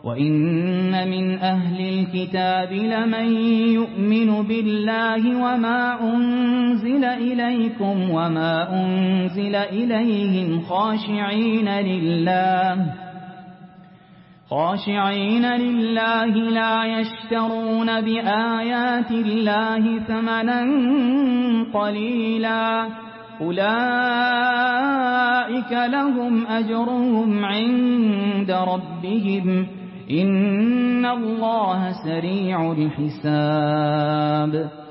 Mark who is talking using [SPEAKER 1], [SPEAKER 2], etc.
[SPEAKER 1] وَإِنَّ مِنْ أَهْلِ الْكِتَابِ لَمَن يُؤْمِنُ بِاللَّهِ وَمَا أُنزِلَ إِلَيْكُمْ وَمَا أُنزِلَ إِلَيْهِمْ خَاشِعِينَ لِلَّهِ لَا يَشْتَرُونَ بِآيَاتِ اللَّهِ ثَمَنًا قَلِيلًا ۗ أُولَٰئِكَ لَهُمْ أَجْرُهُمْ عِندَ رَبِّهِمْ ۗ إِنَّ اللَّهَ سَرِيعُ الْحِسَابِ